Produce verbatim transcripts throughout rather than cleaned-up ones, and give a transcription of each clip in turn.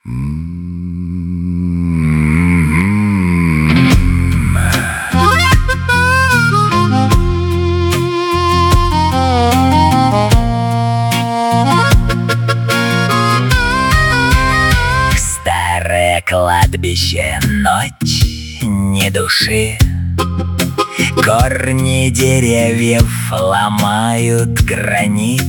Старое кладбище, ночь, ни души. Корни деревьев ломают гранит.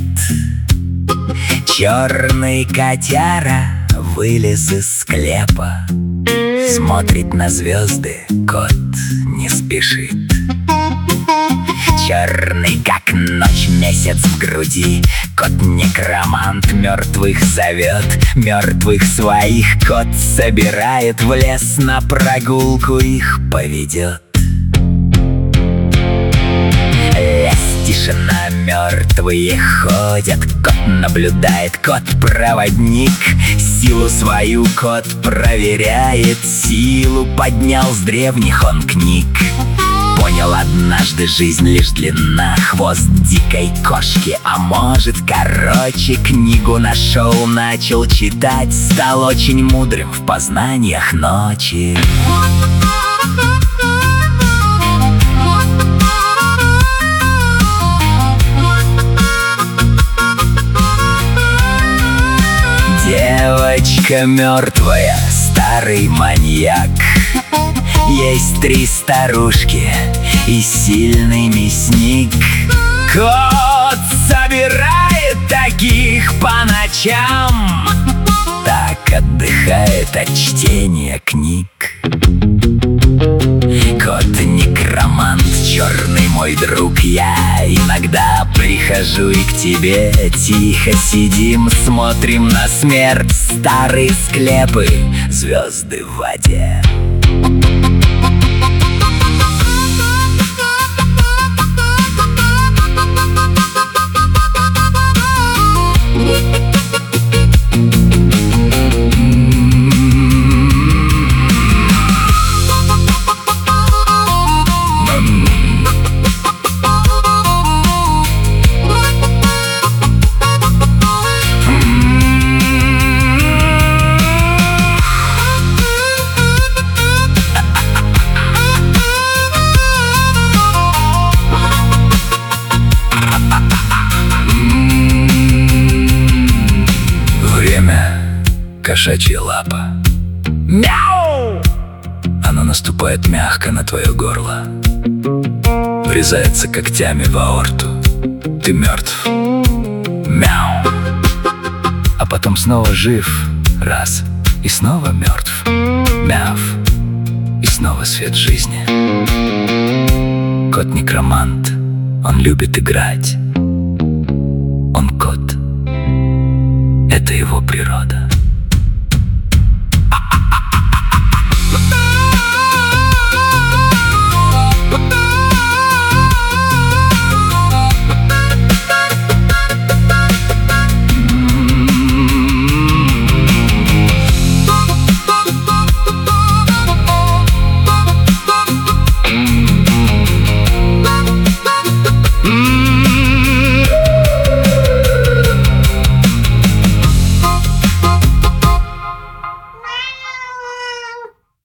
Черный котяра вылез из склепа, смотрит на звезды, кот не спешит. Черный, как ночь, месяц в груди. Кот-некромант мертвых зовет, мертвых своих кот собирает, в лес на прогулку их поведет. Лес, тишина, мертвые ходят. Кот наблюдает, кот-проводник. Силу свою кот проверяет, силу поднял с древних он книг. Понял однажды, жизнь лишь длина, хвост дикой кошки, а может короче. Книгу нашел, начал читать, стал очень мудрым в познаниях ночи. Девочка мертвая, старый маньяк. Есть три старушки и сильный мясник. Кот собирает таких по ночам, так отдыхает от чтения книг. Кот-некромант, черный мой друг, я иногда прихожу и к тебе. Тихо сидим, смотрим на смерть, старые склепы, звезды в воде. Кошачья лапа. Мяу! Она наступает мягко на твое горло, врезается когтями в аорту. Ты мертв. Мяу! А потом снова жив. Раз. И снова мертв. Мяв. И снова свет жизни. Кот-некромант. Он любит играть. Он кот. Это его природа.